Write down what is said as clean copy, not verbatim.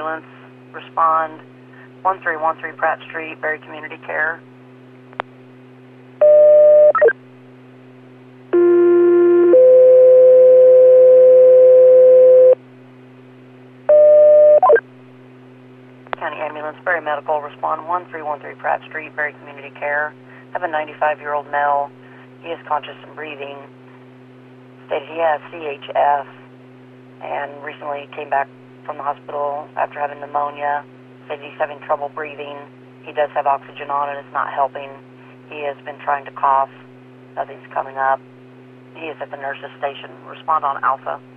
Ambulance, respond 1313 Pratt Street, Berry Community Care. County Ambulance, Berry Medical, respond 1313 Pratt Street, Berry Community Care. I have a 95-year-old male. He is conscious and breathing. Stated he has CHF and recently came back from the hospital after having pneumonia. Stated he's having trouble breathing. He does have oxygen on and it's not helping. He has been trying to cough. Nothing's coming up. He is at the nurse's station. Respond on Alpha.